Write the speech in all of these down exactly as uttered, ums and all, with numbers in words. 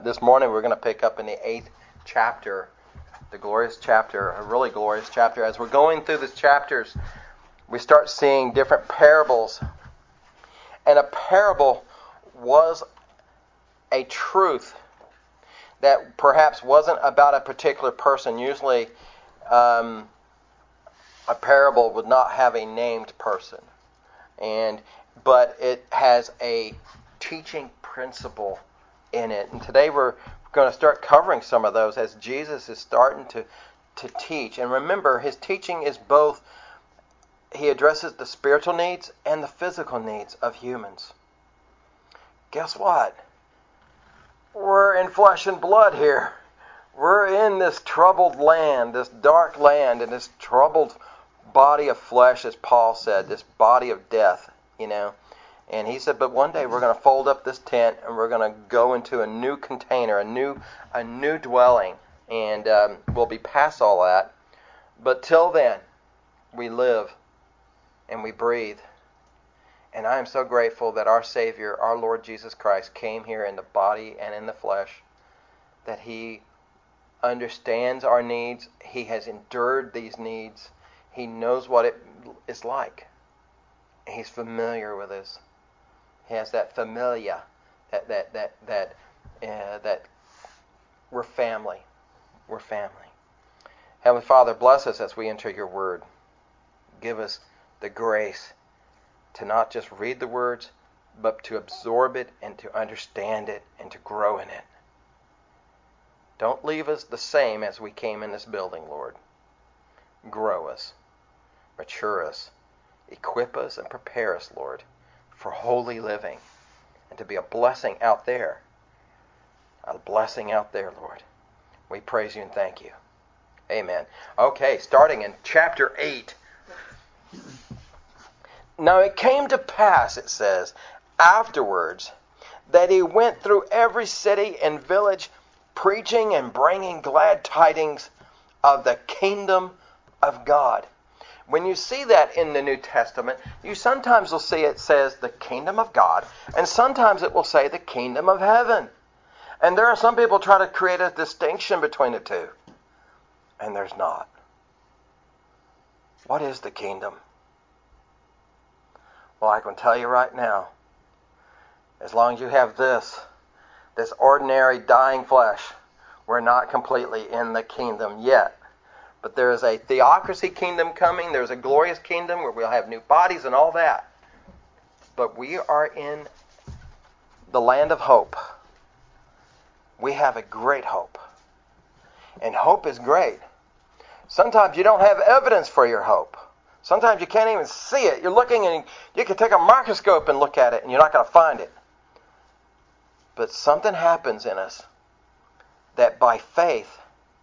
This morning we're going to pick up in the eighth chapter, the glorious chapter, a really glorious chapter. As we're going through these chapters, we start seeing different parables. And a parable was a truth that perhaps wasn't about a particular person. Usually um, a parable would not have a named person. and But it has a teaching principle in it. And today we're going to start covering some of those as Jesus is starting to, to teach. And remember, his teaching is both, he addresses the spiritual needs and the physical needs of humans. Guess what? We're in flesh and blood here. We're in this troubled land, this dark land, and this troubled body of flesh, as Paul said, this body of death, you know. And he said, but one day we're going to fold up this tent and we're going to go into a new container, a new a new dwelling. And um, we'll be past all that. But till then, we live and we breathe. And I am so grateful that our Savior, our Lord Jesus Christ, came here in the body and in the flesh, that he understands our needs. He has endured these needs. He knows what it is like. He's familiar with us. He has that familia, that that that that uh, that we're family. We're family. Heavenly Father, bless us as we enter your word. Give us the grace to not just read the words, but to absorb it and to understand it and to grow in it. Don't leave us the same as we came in this building, Lord. Grow us, mature us, equip us, and prepare us, Lord, for holy living and to be a blessing out there. A blessing out there, Lord. We praise you and thank you. Amen. Okay, starting in chapter eight. Now it came to pass, it says, afterwards, that he went through every city and village, preaching and bringing glad tidings of the kingdom of God. When you see that in the New Testament, you sometimes will see it says the kingdom of God, and sometimes it will say the kingdom of heaven. And there are some people try to create a distinction between the two. And there's not. What is the kingdom? Well, I can tell you right now, as long as you have this, this ordinary dying flesh, we're not completely in the kingdom yet. But there is a theocracy kingdom coming. There's a glorious kingdom where we'll have new bodies and all that. But we are in the land of hope. We have a great hope. And hope is great. Sometimes you don't have evidence for your hope. Sometimes you can't even see it. You're looking and you can take a microscope and look at it and you're not going to find it. But something happens in us that by faith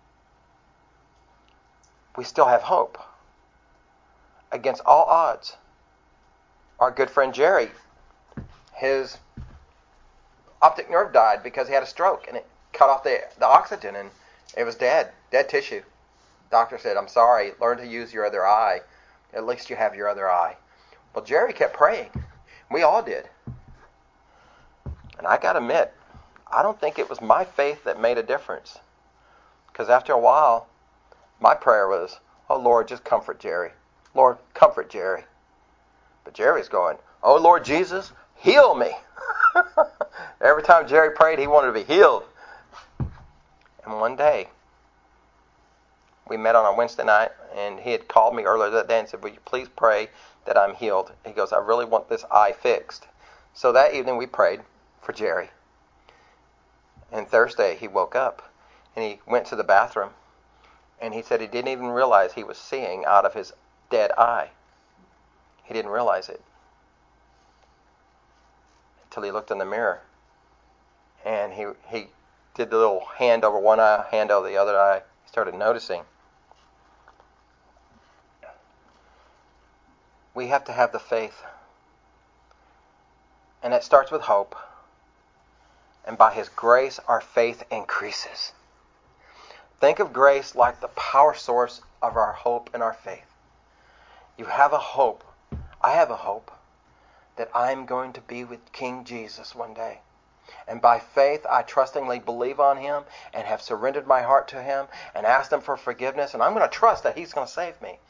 we still have hope against all odds. Our good friend Jerry, his optic nerve died because he had a stroke and it cut off the, the oxygen and it was dead, dead tissue. Doctor said, I'm sorry, learn to use your other eye. At least you have your other eye. Well, Jerry kept praying. We all did. And I got to admit, I don't think it was my faith that made a difference. Because after a while, my prayer was, oh, Lord, just comfort Jerry. Lord, comfort Jerry. But Jerry's going, oh, Lord Jesus, heal me. Every time Jerry prayed, he wanted to be healed. And one day, we met on a Wednesday night, and he had called me earlier that day and said, will you please pray that I'm healed? He goes, I really want this eye fixed. So that evening we prayed for Jerry. And Thursday he woke up, and he went to the bathroom, and he said he didn't even realize he was seeing out of his dead eye. He didn't realize it until he looked in the mirror. And he, he did the little hand over one eye, hand over the other eye. He started noticing. We have to have the faith. And it starts with hope. And by his grace, our faith increases. Think of grace like the power source of our hope and our faith. You have a hope. I have a hope that I'm going to be with King Jesus one day. And by faith, I trustingly believe on Him and have surrendered my heart to Him and asked Him for forgiveness. And I'm going to trust that He's going to save me.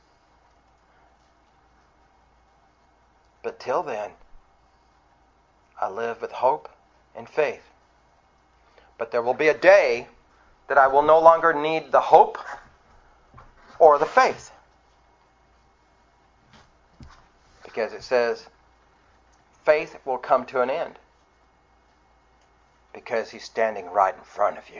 But till then, I live with hope and faith. But there will be a day that I will no longer need the hope or the faith. Because it says, faith will come to an end. Because He's standing right in front of you.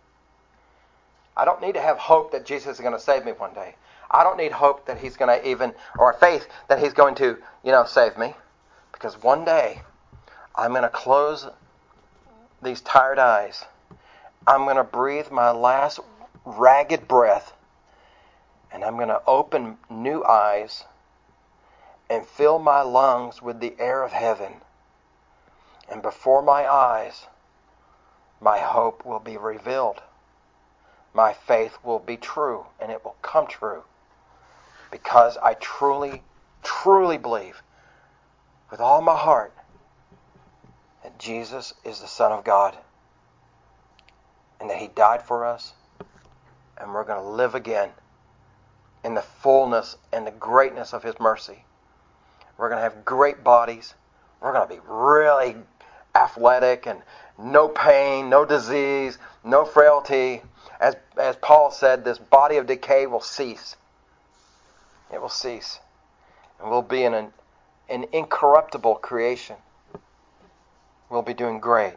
I don't need to have hope that Jesus is going to save me one day. I don't need hope that He's going to even, or faith that He's going to, you know, save me. Because one day, I'm going to close these tired eyes. I'm going to breathe my last ragged breath. And I'm going to open new eyes and fill my lungs with the air of heaven. And before my eyes, my hope will be revealed. My faith will be true, and it will come true. Because I truly, truly believe with all my heart that Jesus is the Son of God. And that He died for us. And we're going to live again in the fullness and the greatness of His mercy. We're going to have great bodies. We're going to be really athletic and no pain, no disease, no frailty. As, as Paul said, this body of decay will cease. It will cease. And we'll be in an, an incorruptible creation. We'll be doing great.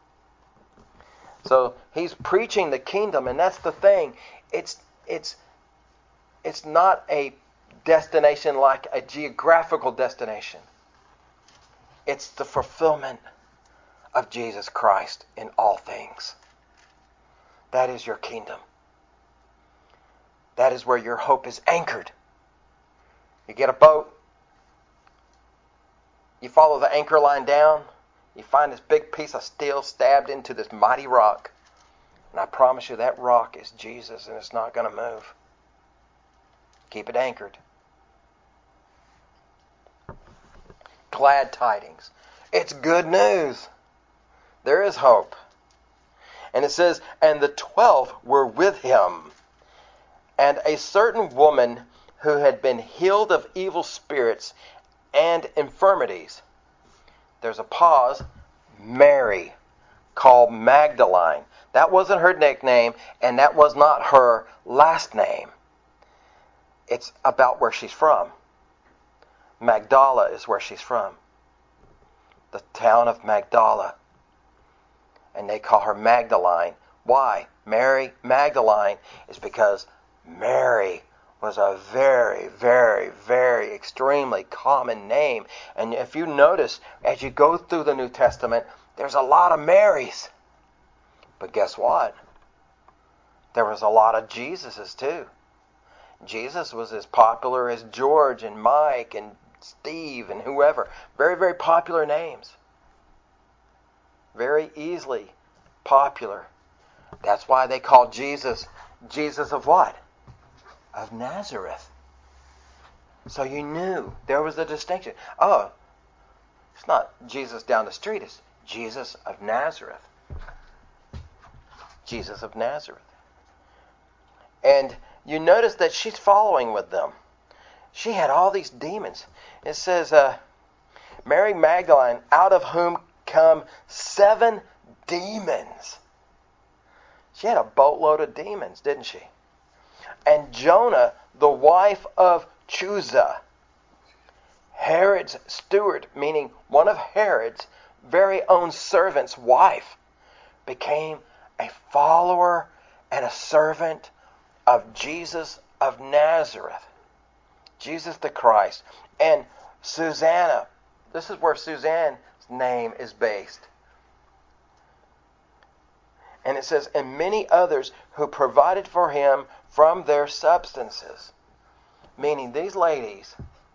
So he's preaching the kingdom, and that's the thing. It's it's it's not a destination like a geographical destination. It's the fulfillment of Jesus Christ in all things. That is your kingdom. That is where your hope is anchored. You get a boat, you follow the anchor line down, you find this big piece of steel stabbed into this mighty rock. And I promise you that rock is Jesus, and it's not going to move. Keep it anchored. Glad tidings. It's good news. There is hope. And it says, and the twelve were with him, and a certain woman who had been healed of evil spirits and infirmities. There's a pause. Mary, called Magdalene. That wasn't her nickname, and that was not her last name. It's about where she's from. Magdala is where she's from. The town of Magdala. And they call her Magdalene. Why? Mary Magdalene is because Mary was a very, very, very extremely common name. And if you notice, as you go through the New Testament, there's a lot of Marys. But guess what? There was a lot of Jesuses too. Jesus was as popular as George and Mike and Steve and whoever. Very, very popular names. Very easily popular. That's why they call Jesus, Jesus of what? Of Nazareth. So you knew there was a distinction. Oh, it's not Jesus down the street. It's Jesus of Nazareth. Jesus of Nazareth. And you notice that she's following with them. She had all these demons. It says, uh, Mary Magdalene, out of whom come seven demons. She had a boatload of demons, didn't she? And Jonah, the wife of Chuza, Herod's steward, meaning one of Herod's very own servant's wife, became a follower and a servant of Jesus of Nazareth. Jesus the Christ. And Susanna, this is where Suzanne's name is based. And it says, and many others who provided for him from their substances. Meaning these ladies,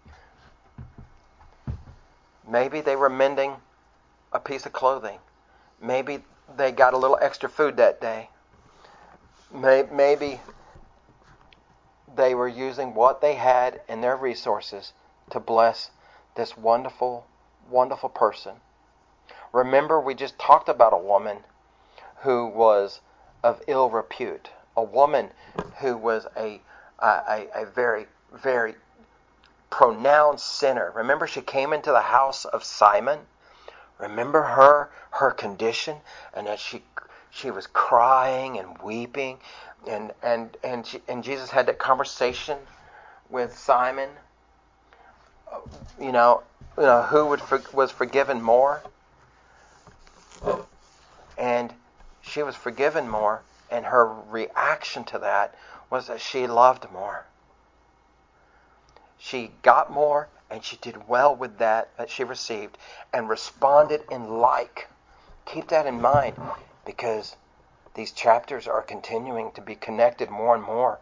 maybe they were mending a piece of clothing. Maybe they got a little extra food that day. Maybe they were using what they had in their resources to bless this wonderful, wonderful person. Remember, we just talked about a woman who was of ill repute, a woman who was a a, a very, very pronounced sinner. Remember, she came into the house of Simon. Remember her, her condition, and that she she was crying and weeping, and and and she, and Jesus had that conversation with Simon. You know, you know who would for, was forgiven more, and she was forgiven more, and her reaction to that was that she loved more. She got more, and she did well with that that she received, and responded in like. Keep that in mind, because these chapters are continuing to be connected more and more.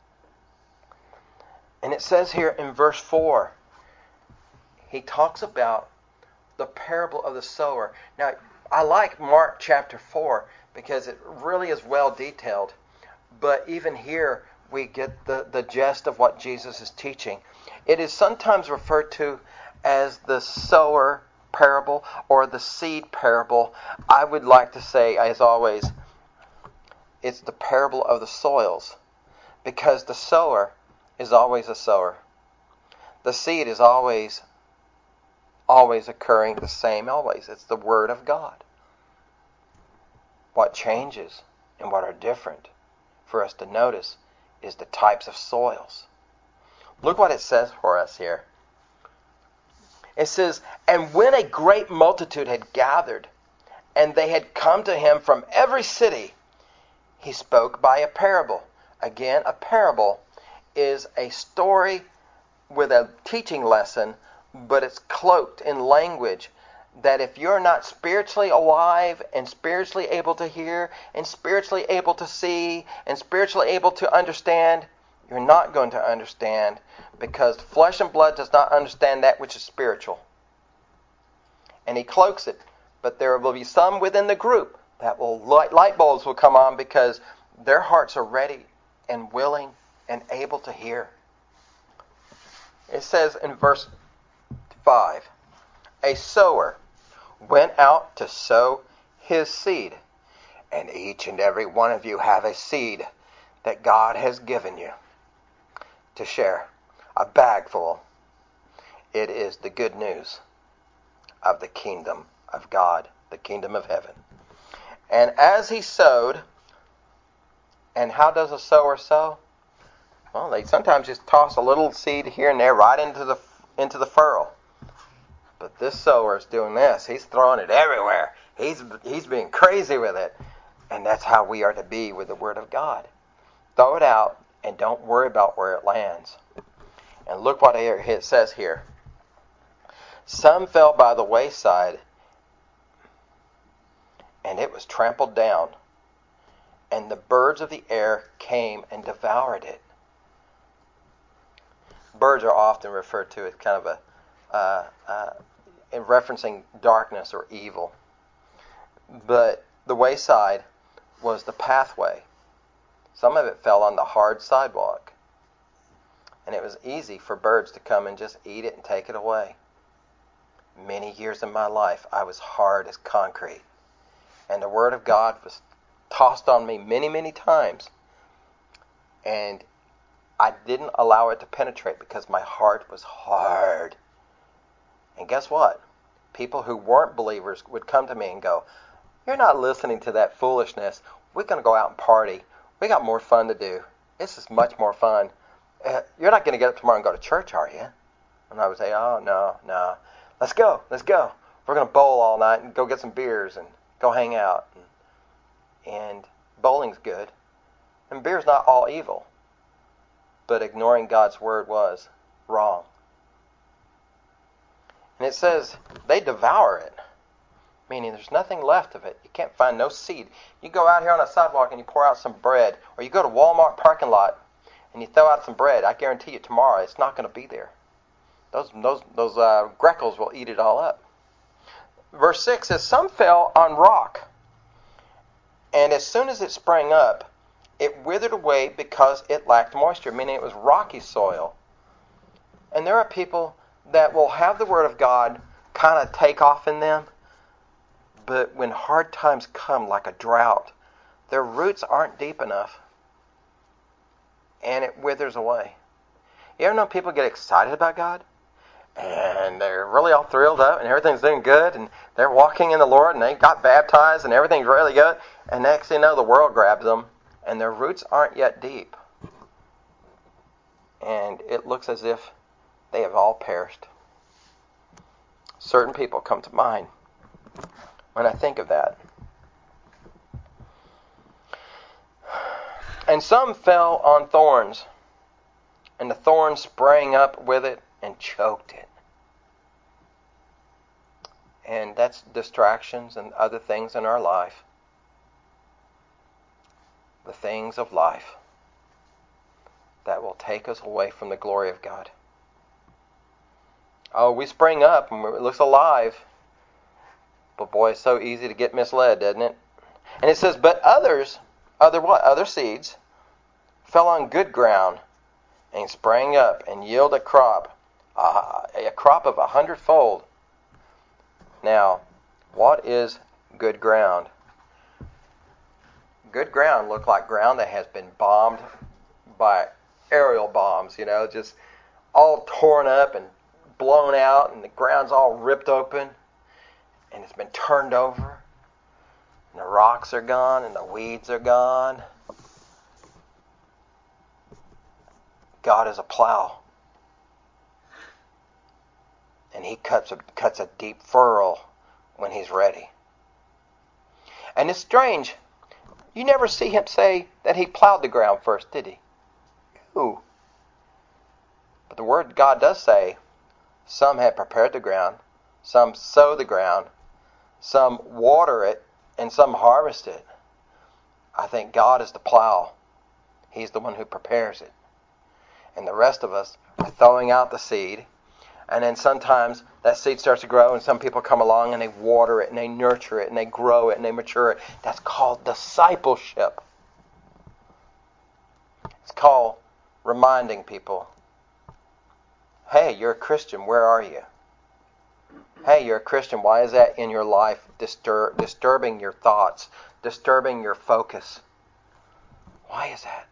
And it says here in verse four, he talks about the parable of the sower. Now, I like Mark chapter four because it really is well detailed. But even here, we get the, the gist of what Jesus is teaching. It is sometimes referred to as the sower parable or the seed parable. I would like to say, as always, it's the parable of the soils, because the sower is always a sower. The seed is always, always occurring the same, always. It's the Word of God. What changes and what are different for us to notice is the types of soils. Look what it says for us here. It says, "And when a great multitude had gathered, and they had come to him from every city, he spoke by a parable." Again, a parable is a story with a teaching lesson, but it's cloaked in language that if you're not spiritually alive and spiritually able to hear and spiritually able to see and spiritually able to understand, you're not going to understand, because flesh and blood does not understand that which is spiritual. And he cloaks it. But there will be some within the group that will light, light bulbs will come on, because their hearts are ready and willing and able to hear. It says in verse five, "A sower went out to sow his seed, and each and every one of you have a seed that God has given you to share, a bag full. It is the good news of the kingdom of God, the kingdom of heaven. And as he sowed," and how does a sower sow? Well, they sometimes just toss a little seed here and there right into the into the furrow. But this sower is doing this. He's throwing it everywhere. He's he's being crazy with it. And that's how we are to be with the Word of God. Throw it out and don't worry about where it lands. And look what it says here. "Some fell by the wayside, and it was trampled down, and the birds of the air came and devoured it." Birds are often referred to as kind of a uh, uh, in referencing darkness or evil. But the wayside was the pathway. Some of it fell on the hard sidewalk, and it was easy for birds to come and just eat it and take it away. Many years of my life, I was hard as concrete, and the Word of God was tossed on me many, many times, and I didn't allow it to penetrate because my heart was hard. And guess what? People who weren't believers would come to me and go, "You're not listening to that foolishness. We're going to go out and party. We got more fun to do. This is much more fun. Uh, you're not going to get up tomorrow and go to church, are you?" And I would say, "Oh, no, no. Let's go. Let's go. We're going to bowl all night and go get some beers and go hang out." And, and bowling's good. And beer's not all evil. But ignoring God's Word was wrong. And it says they devour it, meaning there's nothing left of it. You can't find no seed. You go out here on a sidewalk and you pour out some bread, or you go to Walmart parking lot and you throw out some bread. I guarantee you tomorrow it's not going to be there. Those those those uh, Greckles will eat it all up. Verse six says, "Some fell on rock, and as soon as it sprang up, it withered away because it lacked moisture," meaning it was rocky soil. And there are people that will have the Word of God kind of take off in them, but when hard times come like a drought, their roots aren't deep enough, and it withers away. You ever know people get excited about God? And they're really all thrilled up, and everything's doing good, and they're walking in the Lord, and they got baptized, and everything's really good. And next thing you know, the world grabs them, and their roots aren't yet deep. And it looks as if they have all perished. Certain people come to mind when I think of that. And some fell on thorns, and the thorns sprang up with it and choked it. And that's distractions and other things in our life. The things of life that will take us away from the glory of God. Oh, we spring up and it looks alive. But boy, it's so easy to get misled, doesn't it? And it says, but others, other what? Other seeds fell on good ground and sprang up and yielded a crop, uh, a crop of a hundredfold. Now, what is good ground? Good ground looked like ground that has been bombed by aerial bombs, you know, just all torn up and blown out, and the ground's all ripped open, and it's been turned over, and the rocks are gone, and the weeds are gone. God is a plow, and He cuts a, cuts a deep furrow when He's ready. And it's strange, you never see Him say that He plowed the ground first, did He? Ooh. But the Word of God does say, some have prepared the ground, some sow the ground, some water it, and some harvest it. I think God is the plow. He's the one who prepares it. And the rest of us are throwing out the seed. And then sometimes that seed starts to grow, and some people come along and they water it, and they nurture it, and they grow it, and they mature it. That's called discipleship. It's called reminding people, hey, you're a Christian, where are you? Hey, you're a Christian, why is that in your life disturb, disturbing your thoughts, disturbing your focus? Why is that?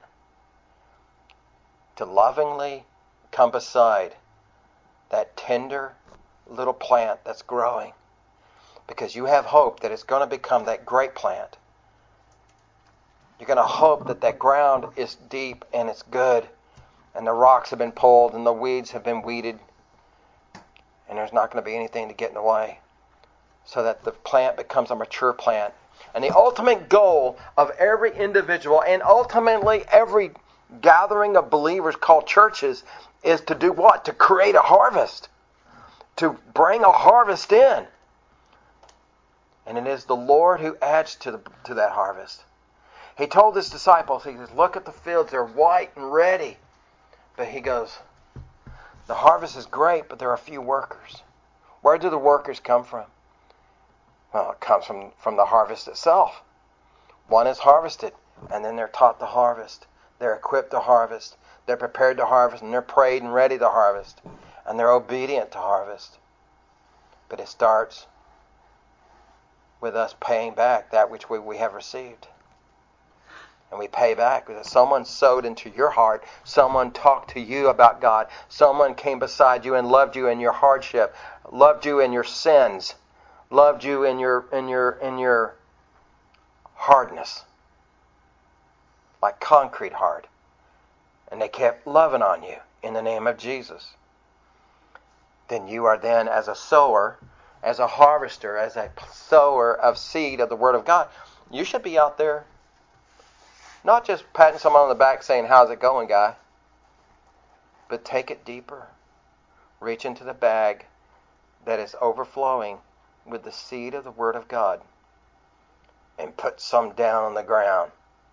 To lovingly come beside that tender little plant that's growing, because you have hope that it's going to become that great plant. You're going to hope that that ground is deep and it's good, and the rocks have been pulled and the weeds have been weeded, and there's not going to be anything to get in the way, so that the plant becomes a mature plant. And the ultimate goal of every individual, and ultimately every gathering of believers called churches, is to do what? To create a harvest. To bring a harvest in. And it is the Lord who adds to the, to that harvest. He told His disciples, He says, look at the fields, they're white and ready. But He goes, the harvest is great, but there are few workers. Where do the workers come from? Well, it comes from, from the harvest itself. One is harvested, and then they're taught to harvest. They're equipped to harvest. They're prepared to harvest, and they're prayed and ready to harvest. And they're obedient to harvest. But it starts with us paying back that which we, we have received. And we pay back because someone sowed into your heart. Someone talked to you about God. Someone came beside you and loved you in your hardship. Loved you in your sins. Loved you in your in your in your hardness. Like concrete hard. And they kept loving on you in the name of Jesus. Then you are then, as a sower, as a harvester, as a sower of seed of the Word of God, you should be out there not just patting someone on the back saying, how's it going, guy? But take it deeper. Reach into the bag that is overflowing with the seed of the Word of God and put some down on the ground.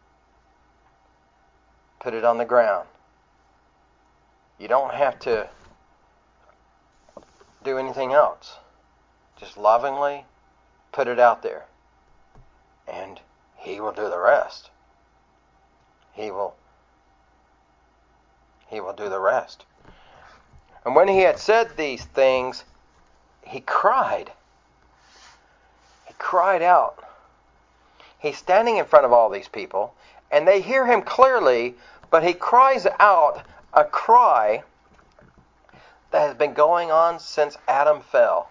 Put it on the ground. You don't have to do anything else. Just lovingly put it out there. And He will do the rest. He will He will do the rest. And when He had said these things, He cried. He cried out. He's standing in front of all these people, and they hear him clearly, but he cries out a cry that has been going on since Adam fell.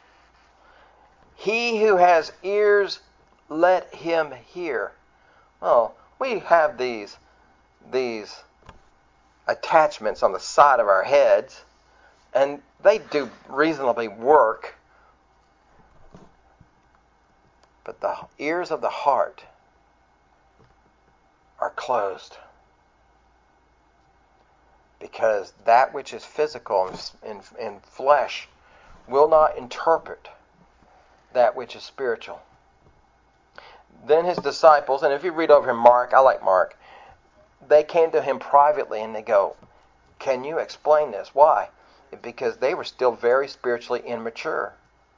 He who has ears, let him hear. Well, we have these, these attachments on the side of our heads, and they do reasonably work. But the ears of the heart are closed. Because that which is physical and, and flesh will not interpret that which is spiritual. Then his disciples, and if you read over in Mark, I like Mark, they came to him privately and they go, can you explain this? Why? Because they were still very spiritually immature.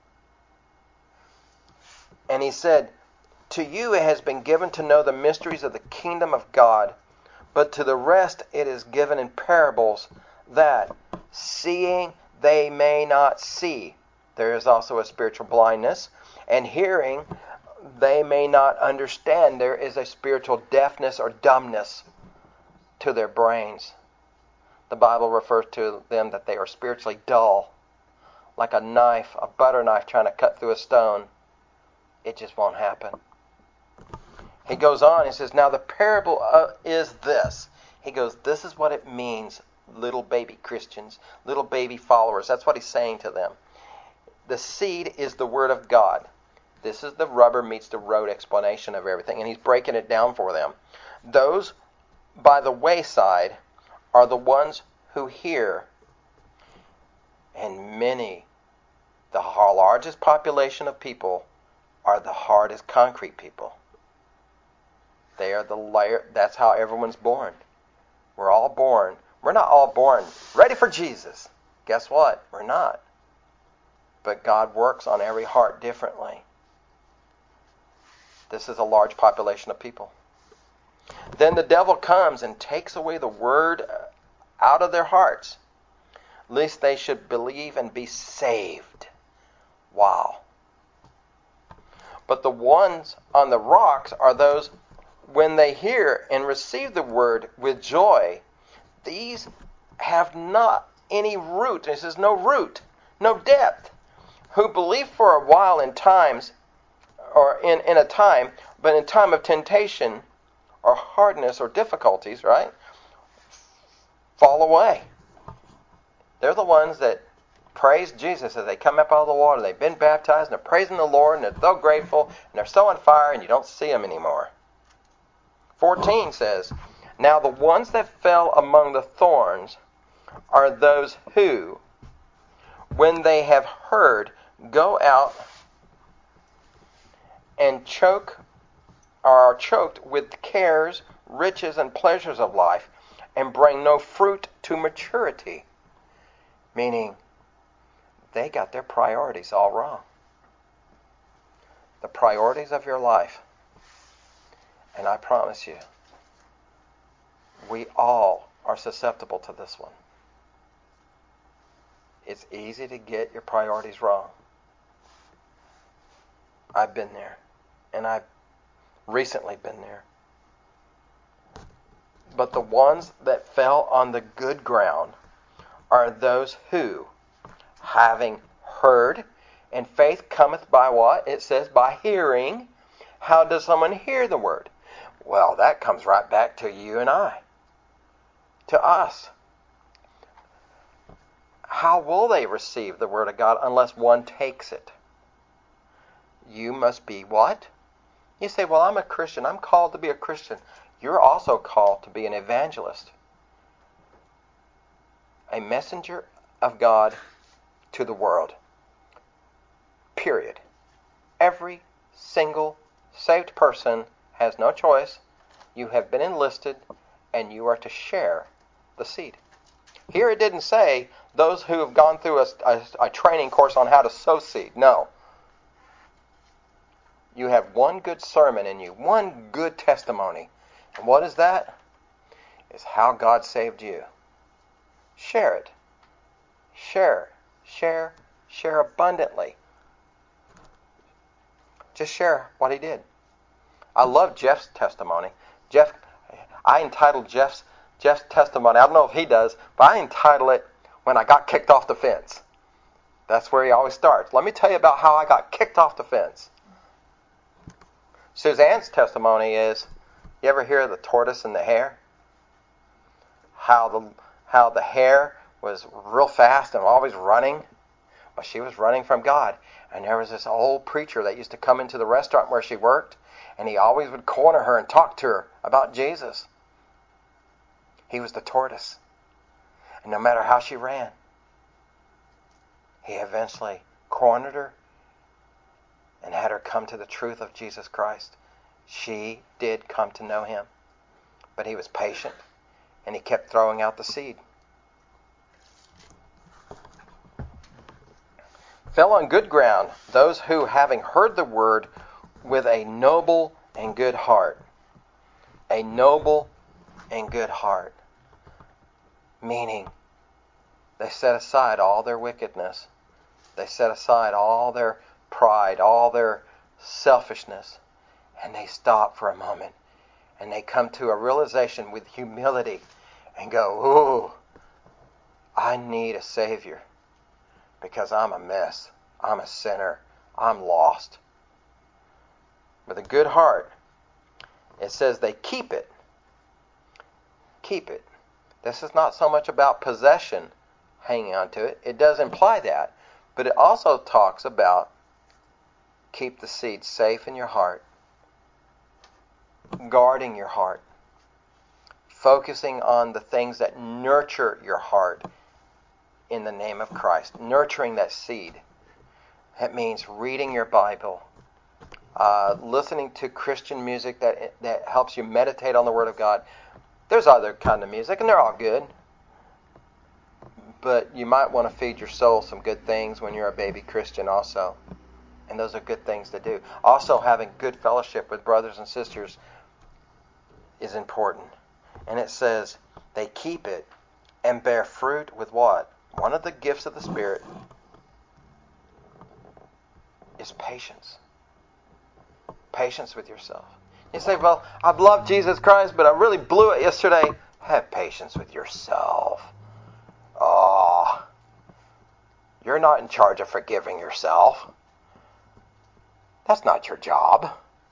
And he said, to you it has been given to know the mysteries of the kingdom of God, but to the rest it is given in parables, that seeing they may not see. There is also a spiritual blindness. And hearing they may not understand. There is a spiritual deafness or dumbness to their brains. The Bible refers to them that they are spiritually dull, like a knife, a butter knife trying to cut through a stone. It just won't happen. He goes on, he says, now the parable uh, is this. He goes, this is what it means, little baby Christians, little baby followers. That's what he's saying to them. The seed is the word of God. This is the rubber meets the road explanation of everything, and he's breaking it down for them. Those by the wayside are the ones who hear, and many, the largest population of people, are the hard as concrete people. They are the layer. That's how everyone's born. We're all born. We're not all born ready for Jesus. Guess what? We're not. But God works on every heart differently. This is a large population of people. Then the devil comes and takes away the word out of their hearts, lest they should believe and be saved. Wow. But the ones on the rocks are those, when they hear and receive the word with joy, these have not any root. And it says no root, no depth. Who believe for a while in times, or in, in a time, but in time of temptation, or hardness, or difficulties, right, fall away. They're the ones that praise Jesus as they come up out of the water. They've been baptized, and they're praising the Lord, and they're so grateful, and they're so on fire, and you don't see them anymore. fourteen says, now the ones that fell among the thorns are those who, when they have heard, go out and choke, or are choked with cares, riches, and pleasures of life, and bring no fruit to maturity. Meaning, they got their priorities all wrong. The priorities of your life. And I promise you, we all are susceptible to this one. It's easy to get your priorities wrong. I've been there. And I've recently been there. But the ones that fell on the good ground are those who, having heard, and faith cometh by what? It says by hearing. How does someone hear the word? Well, that comes right back to you and I. To us. How will they receive the word of God unless one takes it? You must be what? You say, well, I'm a Christian. I'm called to be a Christian. You're also called to be an evangelist. A messenger of God to the world. Period. Every single saved person has no choice. You have been enlisted, and you are to share the seed. Here it didn't say those who have gone through a, a, a training course on how to sow seed. No. You have one good sermon in you, one good testimony. And what is that? It's how God saved you. Share it. Share. Share. Share abundantly. Just share what he did. I love Jeff's testimony. Jeff, I entitled Jeff's Jeff's testimony. I don't know if he does, but I entitle it "When I Got Kicked Off the Fence." That's where he always starts. Let me tell you about how I got kicked off the fence. Suzanne's testimony is, you ever hear of the tortoise and the hare? How the how the hare was real fast and always running. Well, she was running from God. And there was this old preacher that used to come into the restaurant where she worked, and he always would corner her and talk to her about Jesus. He was the tortoise. And no matter how she ran, he eventually cornered her and had her come to the truth of Jesus Christ. She did come to know him. But he was patient, and he kept throwing out the seed. Fell on good ground, those who, having heard the word with a noble and good heart. A noble and good heart. Meaning, they set aside all their wickedness. They set aside all their pride, all their selfishness. And they stop for a moment. And they come to a realization with humility and go, ooh, I need a Savior. Because I'm a mess. I'm a sinner. I'm lost. With a good heart, it says they keep it. Keep it. This is not so much about possession, hanging on to it. It does imply that. But it also talks about keep the seed safe in your heart. Guarding your heart. Focusing on the things that nurture your heart in the name of Christ. Nurturing that seed. That means reading your Bible. Uh, listening to Christian music that that helps you meditate on the Word of God. There's other kind of music, and they're all good. But you might want to feed your soul some good things when you're a baby Christian also. And those are good things to do. Also, having good fellowship with brothers and sisters is important. And it says, they keep it and bear fruit with what? One of the gifts of the Spirit is patience. Patience with yourself. You say, well, I've loved Jesus Christ, but I really blew it yesterday. Have patience with yourself. Oh, you're not in charge of forgiving yourself. That's not your job.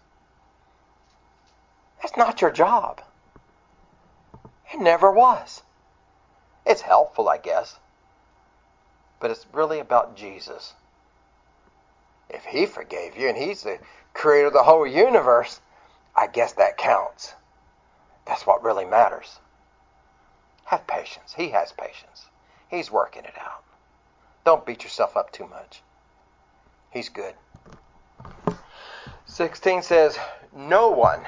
That's not your job. It never was. It's helpful, I guess. But it's really about Jesus. If he forgave you and he's the creator of the whole universe, I guess that counts. That's what really matters. Have patience. He has patience. He's working it out. Don't beat yourself up too much. He's good. sixteen says, no one,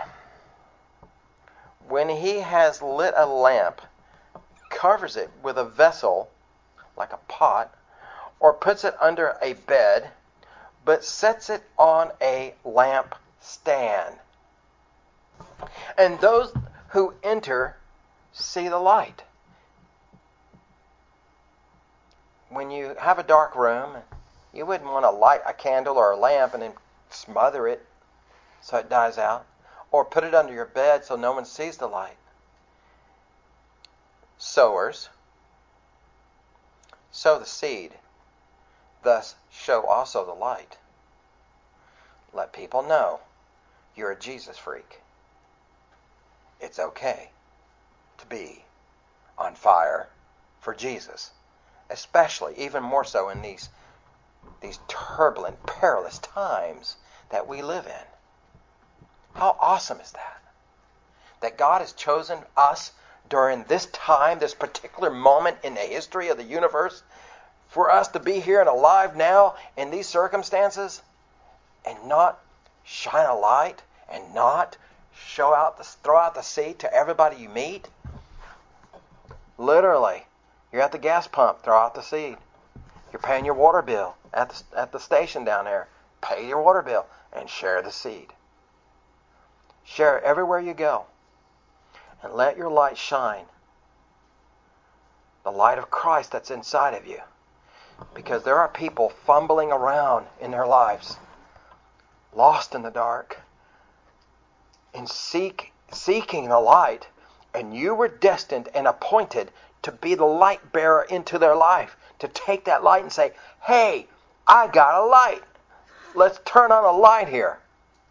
when he has lit a lamp, covers it with a vessel, like a pot, or puts it under a bed, but sets it on a lamp stand. And those who enter see the light. When you have a dark room, you wouldn't want to light a candle or a lamp and then smother it so it dies out. Or put it under your bed so no one sees the light. Sowers sow the seed, thus show also the light. Let people know you're a Jesus freak. It's okay to be on fire for Jesus, especially, even more so in these, these turbulent, perilous times that we live in. How awesome is that? That God has chosen us during this time, this particular moment in the history of the universe, for us to be here and alive now in these circumstances and not shine a light and not show out the, throw out the seed to everybody you meet. Literally, you're at the gas pump, throw out the seed. You're paying your water bill at the, at the station down there. Pay your water bill and share the seed. Share it everywhere you go. And let your light shine. The light of Christ that's inside of you. Because there are people fumbling around in their lives. lost in the dark, and seek, seeking the light, and you were destined and appointed to be the light bearer into their life, to take that light and say, hey, I got a light. Let's turn on a light here.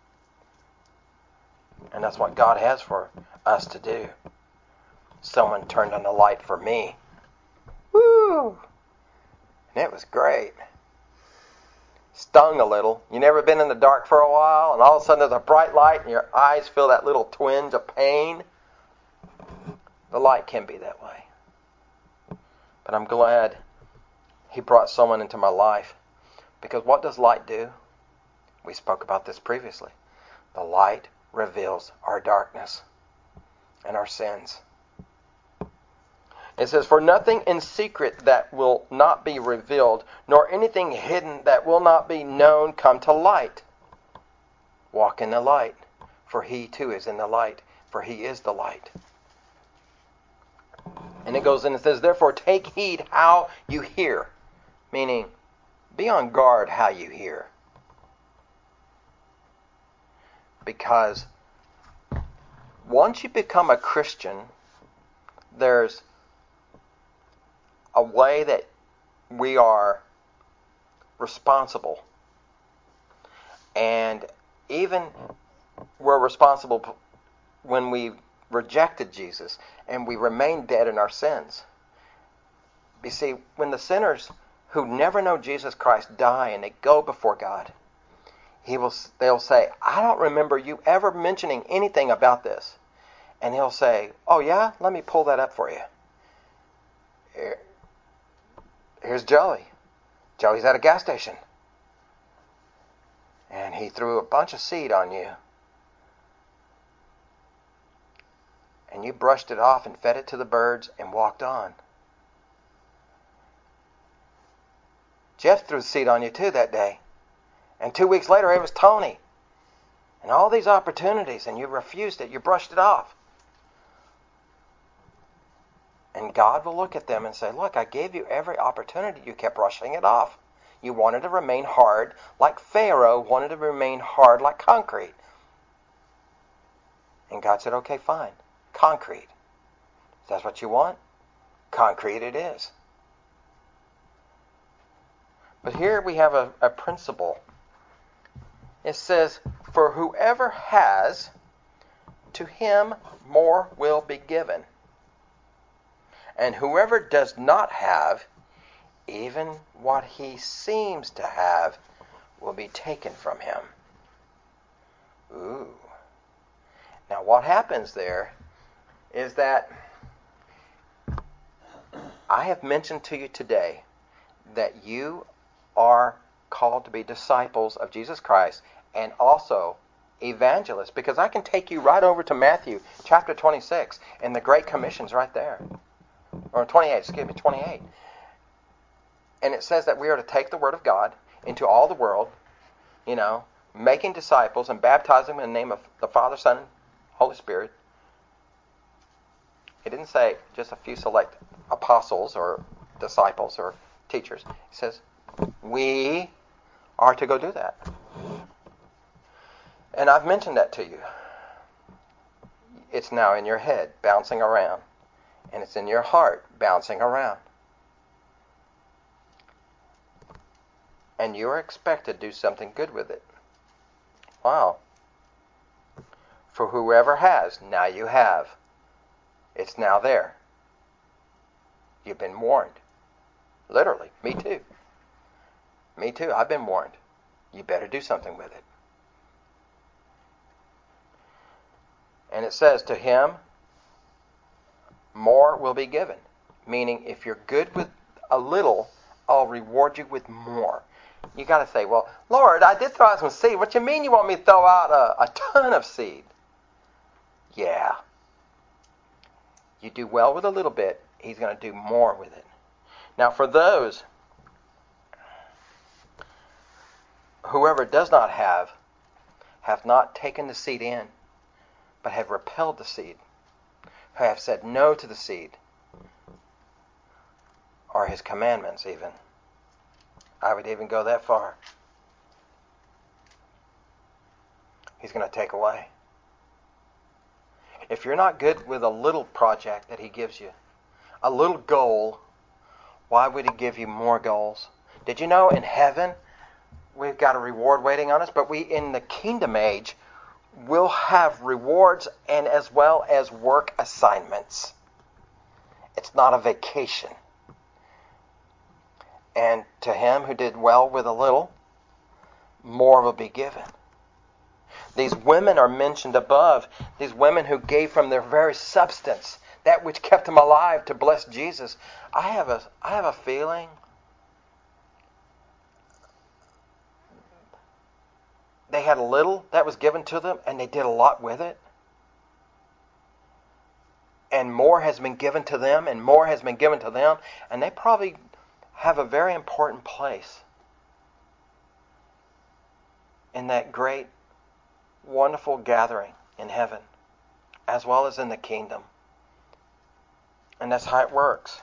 And that's what God has for us to do. Someone turned on the light for me. Woo! And it was great. Stung a little. You never been in the dark for a while, and all of a sudden there's a bright light and your eyes feel that little twinge of pain? The light can be that way. But I'm glad He brought someone into my life. Because what does light do? We spoke about this previously. The light reveals our darkness and our sins. It says, for nothing in secret that will not be revealed, nor anything hidden that will not be known come to light. Walk in the light, for He too is in the light, for He is the light. And it goes in and says, therefore take heed how you hear. Meaning, be on guard how you hear. Because once you become a Christian, there's a way that we are responsible. And even we're responsible when we rejected Jesus and we remain dead in our sins. You see, when the sinners who never know Jesus Christ die and they go before God, He will. They'll say, I don't remember you ever mentioning anything about this. And He'll say, oh yeah? Let me pull that up for you. Here, here's Joey. Joey's at a gas station. And he threw a bunch of seed on you. And you brushed it off and fed it to the birds and walked on. Jeff threw seed on you too that day. And two weeks later it was Tony. And all these opportunities, and you refused it. You brushed it off. And God will look at them and say, look, I gave you every opportunity. You kept brushing it off. You wanted to remain hard like Pharaoh wanted to remain hard like concrete. And God said, okay, fine. Concrete. If that's what you want, concrete it is. But here we have a, a principle. It says, for whoever has, to him more will be given. And whoever does not have, even what he seems to have will be taken from him. Ooh. Now what happens there is that I have mentioned to you today that you are called to be disciples of Jesus Christ and also evangelists, because I can take you right over to Matthew chapter twenty-six and the Great Commission's right there. Or twenty-eight, excuse me, twenty-eight. And it says that we are to take the Word of God into all the world, you know, making disciples and baptizing them in the name of the Father, Son, and Holy Spirit. It didn't say just a few select apostles or disciples or teachers. It says we are to go do that. And I've mentioned that to you. It's now in your head, bouncing around. And it's in your heart, bouncing around. And you are expected to do something good with it. Wow. For whoever has, now you have. It's now there. You've been warned. Literally, me too. Me too, I've been warned. You better do something with it. And it says, to him, more will be given. Meaning, if you're good with a little, I'll reward you with more. You got to say, well, Lord, I did throw out some seed. What you mean you want me to throw out a, a ton of seed? Yeah. You do well with a little bit, He's going to do more with it. Now, for those, whoever does not have, have not taken the seed in, but have repelled the seed, who have said no to the seed, or His commandments even. I would even go that far. He's going to take away. If you're not good with a little project that He gives you, a little goal, why would He give you more goals? Did you know in heaven we've got a reward waiting on us, but we in the kingdom age will have rewards and as well as work assignments. It's not a vacation. And to him who did well with a little, more will be given. These women are mentioned above. These women who gave from their very substance, that which kept them alive to bless Jesus. I have a, I have a feeling they had a little that was given to them, and they did a lot with it. And more has been given to them, and more has been given to them, and they probably have a very important place in that great, wonderful gathering in heaven, as well as in the kingdom. And that's how it works.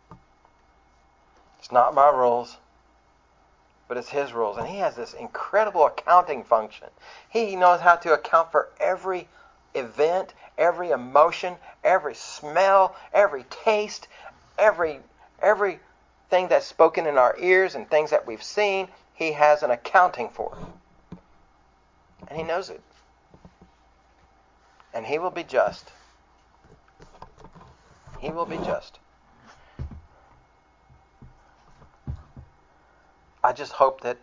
It's not my rules, but it's His rules. And He has this incredible accounting function. He knows how to account for every event, every emotion, every smell, every taste, every everything that's spoken in our ears and things that we've seen. He has an accounting for it. And He knows it. And He will be just. He will be just. I just hope that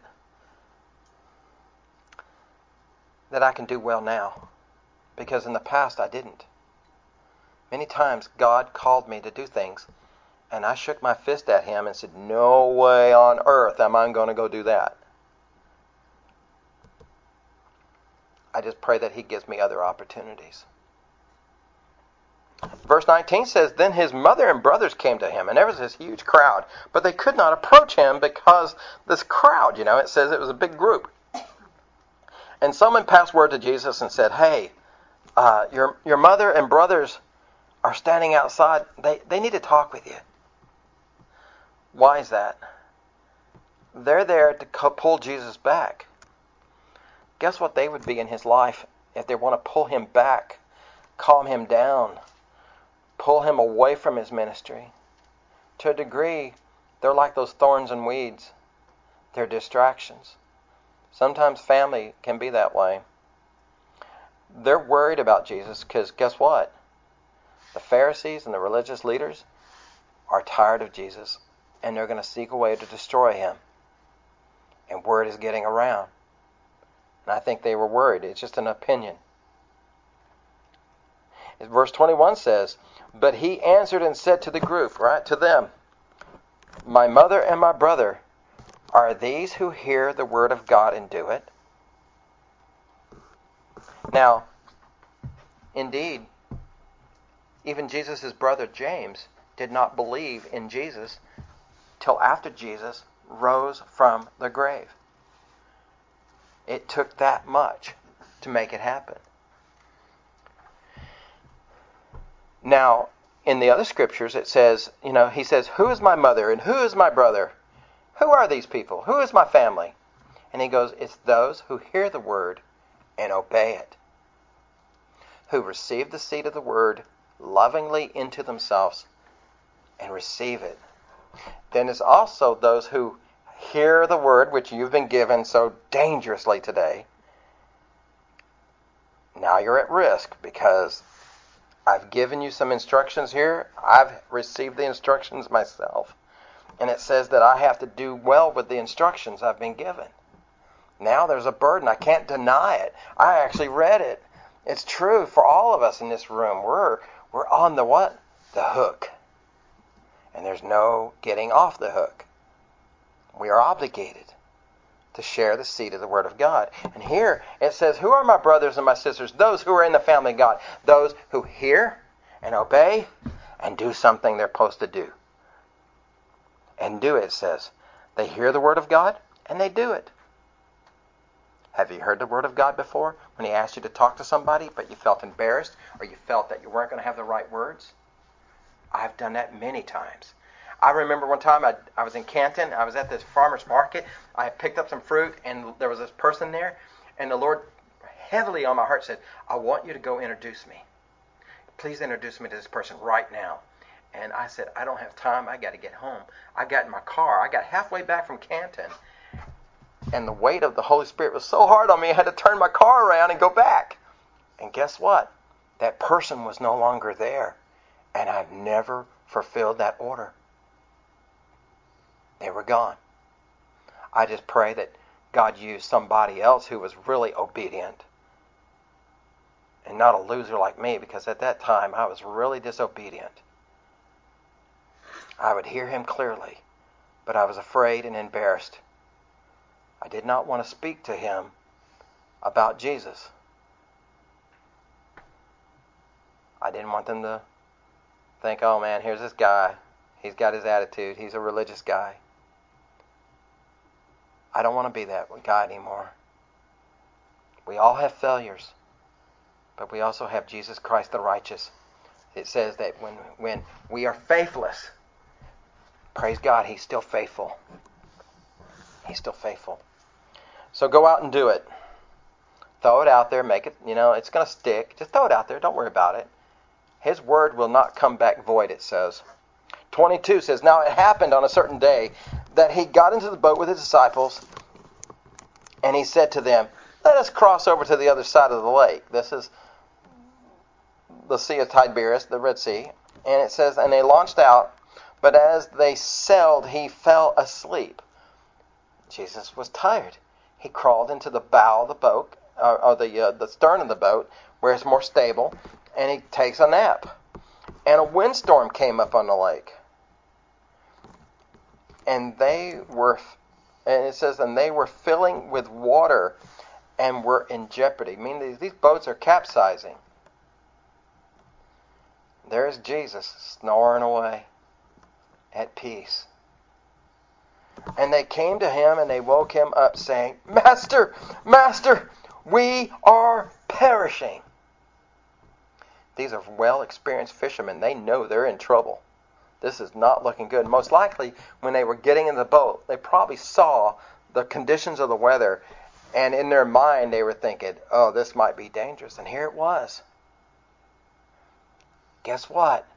that I can do well now, because in the past I didn't. Many times God called me to do things, and I shook my fist at Him and said, no way on earth am I going to go do that. I just pray that He gives me other opportunities. Verse nineteen says, then his mother and brothers came to him, and there was this huge crowd, but they could not approach him because this crowd, you know, it says it was a big group. And someone passed word to Jesus and said, hey, uh, your your mother and brothers are standing outside. They, they need to talk with you. Why is that? They're there to pull Jesus back. Guess what they would be in His life if they want to pull Him back, calm Him down, pull Him away from His ministry. To a degree, they're like those thorns and weeds. They're distractions. Sometimes family can be that way. They're worried about Jesus because guess what? The Pharisees and the religious leaders are tired of Jesus, and they're going to seek a way to destroy Him. And word is getting around. And I think they were worried. It's just an opinion. Verse twenty-one says, but He answered and said to the group, right, to them, my mother and my brother are these who hear the word of God and do it. Now, indeed, even Jesus' brother James did not believe in Jesus till after Jesus rose from the grave. It took that much to make it happen. Now, in the other scriptures, it says, you know, He says, who is my mother and who is my brother? Who are these people? Who is my family? And He goes, it's those who hear the word and obey it, who receive the seed of the word lovingly into themselves and receive it. Then it's also those who hear the word which you've been given so dangerously today. Now you're at risk because I've given you some instructions here. I've received the instructions myself. And it says that I have to do well with the instructions I've been given. Now there's a burden. I can't deny it. I actually read it. It's true for all of us in this room. We're we're on the what? The hook. And there's no getting off the hook. We are obligated to share the seed of the Word of God. And here it says, who are my brothers and my sisters? Those who are in the family of God. Those who hear and obey and do something they're supposed to do. And do it, it says. They hear the Word of God and they do it. Have you heard the Word of God before? When He asked you to talk to somebody, but you felt embarrassed or you felt that you weren't going to have the right words? I've done that many times. I remember one time I, I was in Canton. I was at this farmer's market. I picked up some fruit, and there was this person there, and the Lord heavily on my heart, said, I want you to go introduce me. Please introduce me to this person right now. And I said, I don't have time. I got to get home. I got in my car. I got halfway back from Canton. And the weight of the Holy Spirit was so hard on me, I had to turn my car around and go back. And guess what? That person was no longer there. And I've never fulfilled that order. They were gone. I just pray that God used somebody else who was really obedient. And not a loser like me, because at that time I was really disobedient. I would hear him clearly, but I was afraid and embarrassed. I did not want to speak to him about Jesus. I didn't want them to think, oh man, here's this guy. He's got his attitude. He's a religious guy. I don't want to be that guy anymore. We all have failures, but we also have Jesus Christ the righteous. It says that when, when we are faithless, praise God, he's still faithful. He's still faithful. So go out and do it. Throw it out there. Make it, you know, it's going to stick. Just throw it out there. Don't worry about it. His word will not come back void, it says. twenty-two says, now it happened on a certain day that he got into the boat with his disciples, and he said to them, let us cross over to the other side of the lake. This is the Sea of Tiberias, the Red Sea. And it says, and they launched out, but as they sailed, he fell asleep. Jesus was tired. He crawled into the bow of the boat, or, or the uh, the stern of the boat, where it's more stable, and he takes a nap. And a windstorm came up on the lake. And they were, and it says, and they were filling with water and were in jeopardy. I mean, these, these boats are capsizing. There's Jesus snoring away at peace. And they came to him and they woke him up saying, Master, Master, we are perishing. These are well-experienced fishermen. They know they're in trouble. This is not looking good. Most likely, when they were getting in the boat, they probably saw the conditions of the weather, and in their mind they were thinking, oh, this might be dangerous. And here it was. Guess what?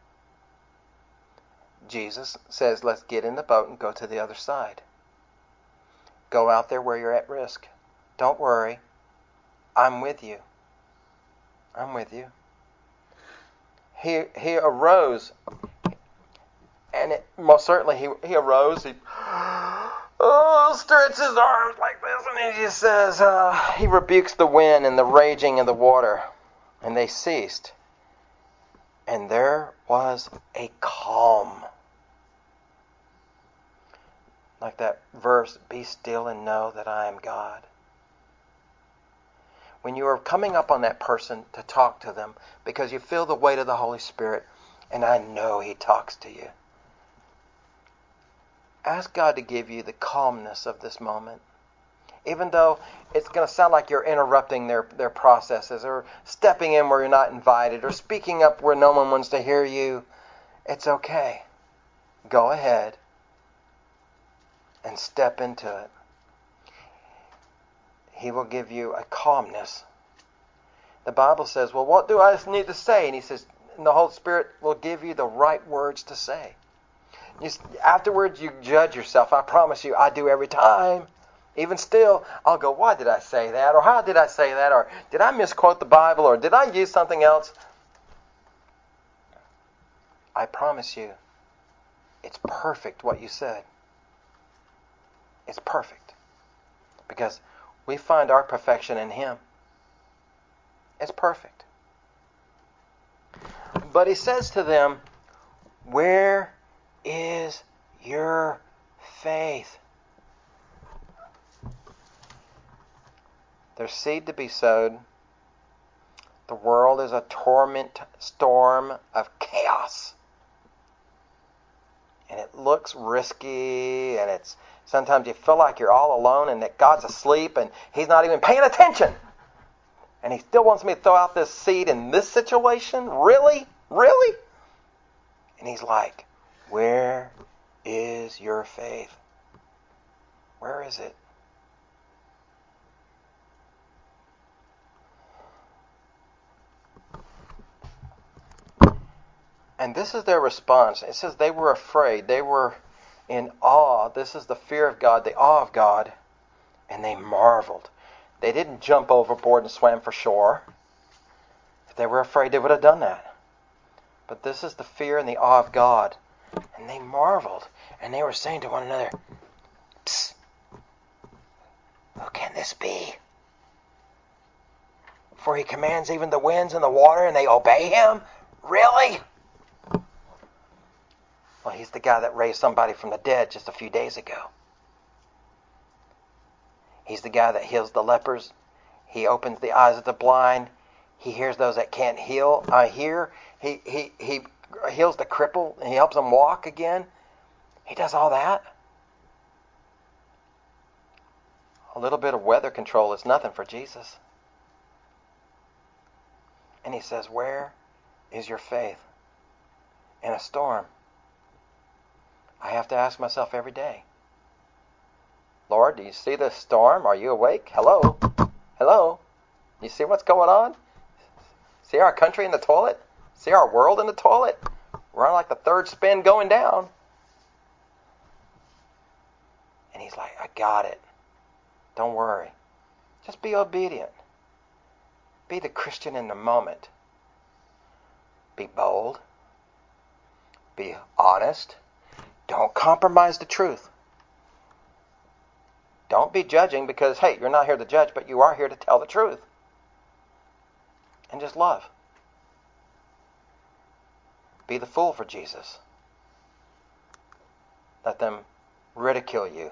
Jesus says, let's get in the boat and go to the other side. Go out there where you're at risk. Don't worry. I'm with you. I'm with you. He he arose, and it, most certainly he, he arose. He oh, stretches his arms like this, and he just says, uh, he rebukes the wind and the raging of the water, and they ceased. And there was a calm. Like that verse, be still and know that I am God. When you are coming up on that person to talk to them, because you feel the weight of the Holy Spirit, and I know he talks to you, ask God to give you the calmness of this moment. Even though it's going to sound like you're interrupting their, their processes, or stepping in where you're not invited, or speaking up where no one wants to hear you, it's okay. Go ahead and step into it. He will give you a calmness. The Bible says, well, what do I need to say? And he says, and the Holy Spirit will give you the right words to say. You, afterwards, you judge yourself. I promise you, I do every time. Even still, I'll go, why did I say that? Or how did I say that? Or did I misquote the Bible? Or did I use something else? I promise you, it's perfect what you said. It's perfect. Because we find our perfection in him. It's perfect. But he says to them, where is your faith? There's seed to be sowed. The world is a torment storm of chaos. And it looks risky, and it's sometimes you feel like you're all alone and that God's asleep and he's not even paying attention. And he still wants me to throw out this seed in this situation? Really? Really? And he's like, where is your faith? Where is it? And this is their response. It says they were afraid. They were in awe. This is the fear of God, the awe of God. And they marveled. They didn't jump overboard and swam for shore. If they were afraid, they would have done that. But this is the fear and the awe of God. And they marveled. And they were saying to one another, "Psst, who can this be? For he commands even the winds and the water, and they obey him? Really? Well, he's the guy that raised somebody from the dead just a few days ago. He's the guy that heals the lepers. He opens the eyes of the blind. He hears those that can't heal. I uh, hear. He, he, he heals the cripple, and he helps them walk again. He does all that. A little bit of weather control is nothing for Jesus. And he says, where is your faith in a storm? I have to ask myself every day, Lord, do you see this storm? Are you awake? Hello? Hello? You see what's going on? See our country in the toilet? See our world in the toilet? We're on like the third spin going down. And he's like, I got it. Don't worry. Just be obedient. Be the Christian in the moment. Be bold. Be honest. Don't compromise the truth. Don't be judging because, hey, you're not here to judge, but you are here to tell the truth. And just love. Be the fool for Jesus. Let them ridicule you.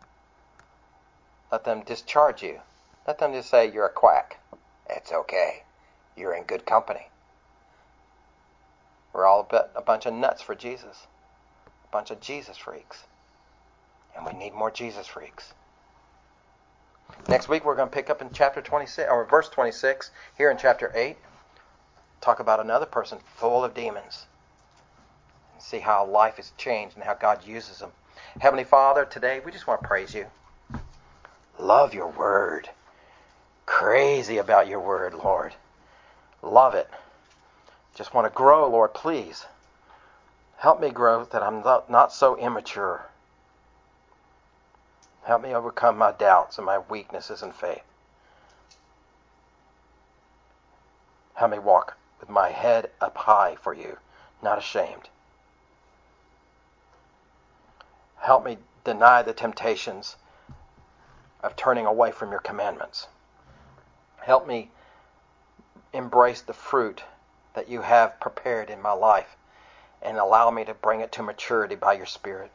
Let them discharge you. Let them just say you're a quack. It's okay. You're in good company. We're all a, bit, a bunch of nuts for Jesus. A bunch of Jesus freaks. And we need more Jesus freaks. Next week we're going to pick up in chapter twenty-six, or verse twenty-six, here in chapter eight. Talk about another person full of demons. And see how life is changed and how God uses them. Heavenly Father, today we just want to praise you. Love your word. Crazy about your word, Lord. Love it. Just want to grow, Lord, please. Help me grow that I'm not, not so immature. Help me overcome my doubts and my weaknesses in faith. Help me walk with my head up high for you, not ashamed. Help me deny the temptations of turning away from your commandments. Help me embrace the fruit that you have prepared in my life and allow me to bring it to maturity by your Spirit.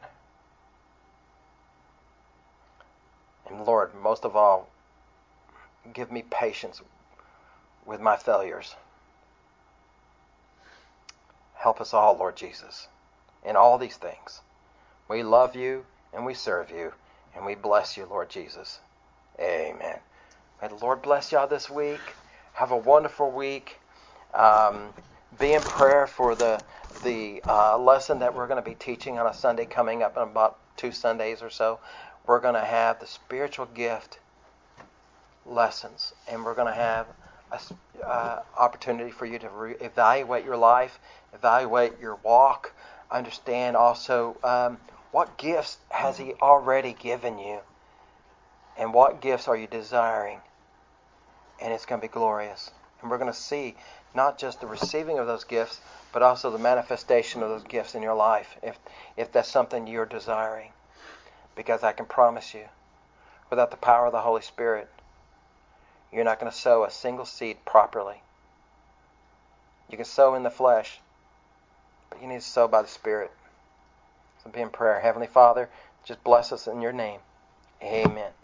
And Lord, most of all, give me patience with my failures. Help us all, Lord Jesus, in all these things. We love you and we serve you and we bless you, Lord Jesus. Amen. May the Lord bless y'all this week. Have a wonderful week. Um, be in prayer for the the uh, lesson that we're going to be teaching on a Sunday coming up in about two Sundays or so. We're going to have the spiritual gift lessons, and we're going to have an uh, opportunity for you to re- evaluate your life, evaluate your walk, understand also um, what gifts has He already given you, and what gifts are you desiring, and it's going to be glorious. And we're going to see not just the receiving of those gifts, but also the manifestation of those gifts in your life, if if that's something you're desiring. Because I can promise you, without the power of the Holy Spirit, you're not going to sow a single seed properly. You can sow in the flesh, but you need to sow by the Spirit. So be in prayer. Heavenly Father, just bless us in your name. Amen.